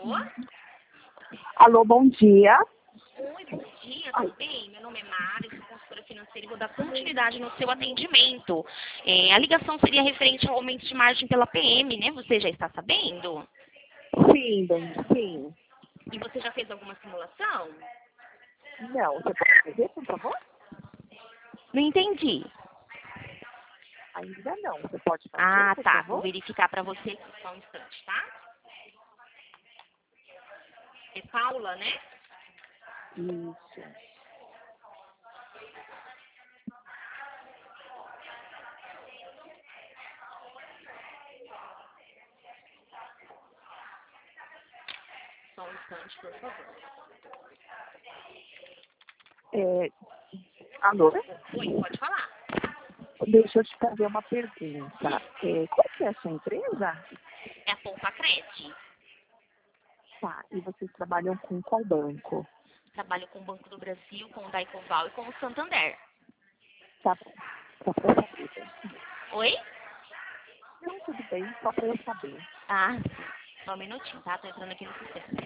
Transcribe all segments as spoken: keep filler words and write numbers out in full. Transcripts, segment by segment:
Alô? Alô, bom dia. Oi, bom dia, tudo bem? Meu nome é Mara, sou consultora financeira e vou dar continuidade no seu atendimento. É, a ligação seria referente ao aumento de margem pela P M, né? Você já está sabendo? Sim, bem, sim. E você já fez alguma simulação? Não, você pode fazer, por favor? Não entendi. Ainda não. Você pode fazer, Ah, por tá. favor? Vou verificar para você aqui, só um instante, tá? É Paula, né? Isso. Só um instante, por favor. É, alô? Oi, pode falar. Deixa eu te fazer uma pergunta. É, qual que é a sua empresa? É a Poupa Cred. Tá, e vocês trabalham com qual banco? Trabalho com o Banco do Brasil, com o Daicoval e com o Santander. Tá bom. Só pra eu saber. Oi? Não, tudo bem, só pra eu saber. Ah, só um minutinho, tá? Tô entrando aqui no sistema.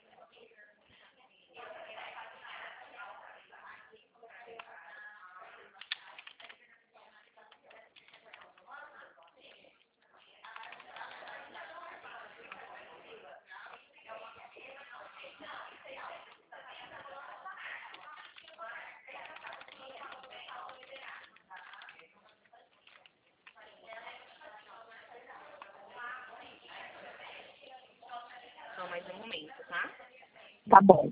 Só mais um momento, tá? Tá bom.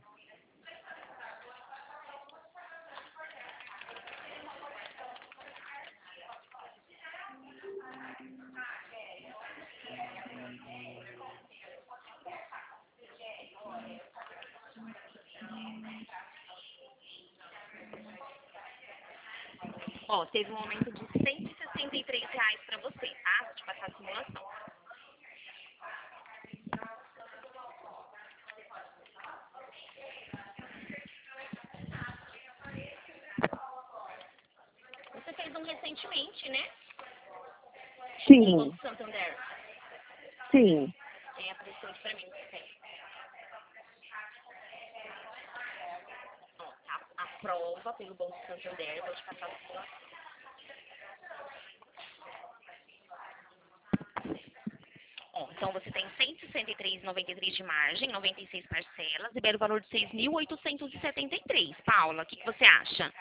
Ó, teve um aumento de cento e sessenta e três reais pra você, tá? Vou te passar a simulação. Você fez um recentemente, né? Com o Sim, Banco Santander. sim. É, apareceu aqui pra mim, você tem. Ó, tá? A prova pelo Banco Santander, vou te passar a simulação. Ó, então você tem cento e sessenta e três vírgula noventa e três de margem, noventa e seis parcelas, libera o valor de seis mil oitocentos e setenta e três. Paula, o que, que você acha?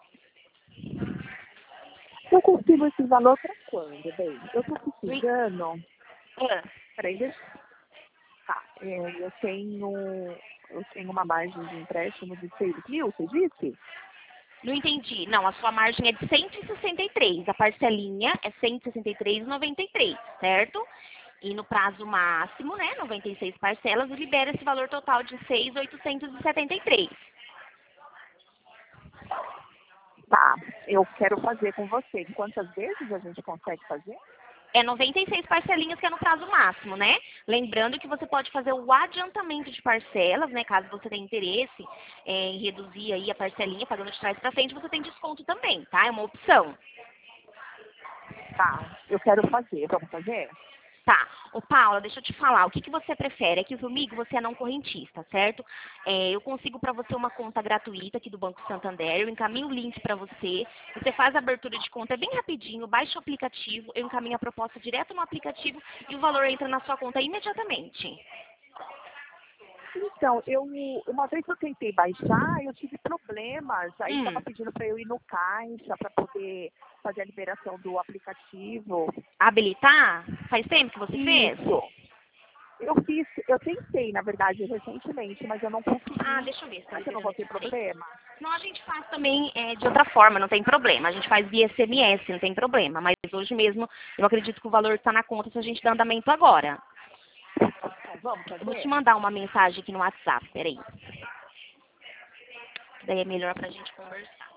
Eu consigo esse valor pra quando, bem? Eu tô precisando... Ah, Peraí, deixa... Tá, é, eu tenho... Eu tenho uma margem de empréstimo de seis mil, você disse? não entendi. Não, a sua margem é de cento e sessenta e três. A parcelinha é cento e sessenta e três vírgula noventa e três, certo? E no prazo máximo, né, noventa e seis parcelas, libera esse valor total de seis mil oitocentos e setenta e três. Tá, eu quero fazer com você. Quantas vezes a gente consegue fazer? É noventa e seis parcelinhas que é no prazo máximo, né? Lembrando que você pode fazer o adiantamento de parcelas, né? Caso você tenha interesse é, em reduzir aí a parcelinha, pagando de trás para frente, você tem desconto também, tá? É uma opção. Tá, eu quero fazer. Vamos fazer? Tá. Ô, Paula, deixa eu te falar. O que, que você prefere? É que comigo você é não correntista, certo? É, eu consigo para você uma conta gratuita aqui do Banco Santander. Eu encaminho o link para você. Você faz a abertura de conta, é bem rapidinho. Baixa o aplicativo, eu encaminho a proposta direto no aplicativo e o valor entra na sua conta imediatamente. Então, eu uma vez eu tentei baixar, eu tive problemas. Aí estava Hum, pedindo para eu ir no caixa para poder fazer a liberação do aplicativo. habilitar? Faz tempo que você fez? Isso. Eu fiz, eu tentei, na verdade, recentemente, mas eu não Ah, consegui. deixa eu ver se tá Será que eu não vou liberando ter aqui. Peraí. problema? Não, a gente faz também é, de outra forma, não tem problema. A gente faz via S M S, não tem problema. Mas hoje mesmo, eu acredito que o valor está na conta se a gente dá andamento agora. Então, vamos Eu vou te fazer? mandar uma mensagem aqui no WhatsApp, peraí. Daí é melhor pra gente conversar.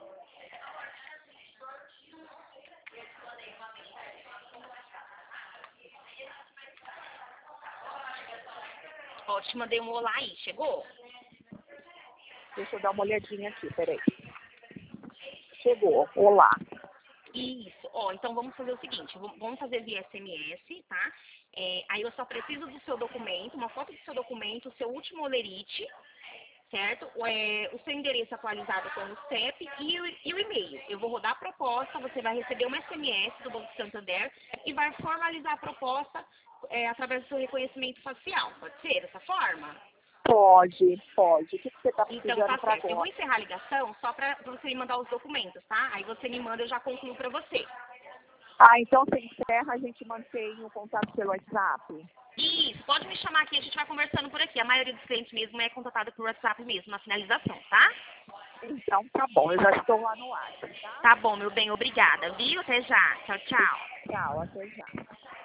Ó, te mandei um olá aí, chegou? Deixa eu dar uma olhadinha aqui, peraí. Chegou. Olá. Isso. Ó, então vamos fazer o seguinte, vamos vamos fazer via S M S, tá? É, aí eu só preciso do seu documento, uma foto do seu documento, o seu último olerite, certo? É, o seu endereço atualizado com o C E P e o, e o e-mail. Eu vou rodar a proposta, você vai receber uma S M S do Banco Santander e vai formalizar a proposta é, através do seu reconhecimento facial. Pode ser dessa forma? Pode, pode. O que que você está Então precisando tá para certo. Eu vou agora? encerrar a ligação só para você me mandar os documentos, tá? Aí você me manda, eu já concluo para você. Ah, então você encerra, a gente mantém o contato pelo WhatsApp. Isso, pode me chamar aqui, a gente vai conversando por aqui. A maioria dos clientes mesmo é contatada por WhatsApp mesmo, na finalização, tá? Então tá bom, eu já estou lá no WhatsApp, tá? Tá bom, meu bem, obrigada, viu? Até já. Tchau, tchau. Tchau, até já.